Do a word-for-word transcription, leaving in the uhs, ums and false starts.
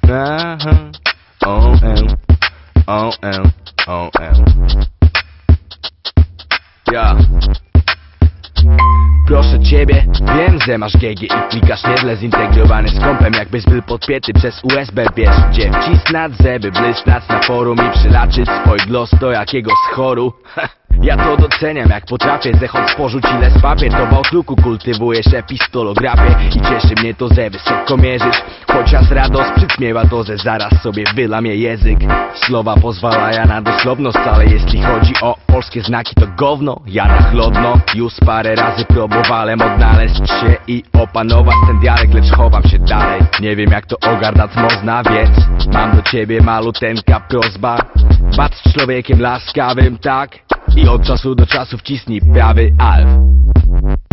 Aha. O M, O M, O M. Ja. Proszę ciebie, wiem, że masz G G i klikasz niezle zintegrowany z kompem, jakbyś był podpięty przez U S B. Wiesz gdzie wcisnąć, żeby blysnąć na forum i przylaczyć swój głos do jakiegoś choru. Ja to doceniam, jak potrafię zechąd sporzuć ile z papier. To w Outlooku kultywujesz epistolografię i cieszy mnie to, że wysoko mierzysz. Chociaż radość przyćmiewa to, że zaraz sobie wylamie język. Słowa pozwalają na dosłowność, ale jeśli chodzi o polskie znaki to gówno. Ja na chłodno już parę razy próbowałem odnaleźć się i opanować ten dialekt, lecz chowam się dalej. Nie wiem jak to ogarnąć można, więc mam do ciebie maluteńka prośba. Bądź człowiekiem laskawym, tak? I od czasu do czasu wcisnij prawy alf.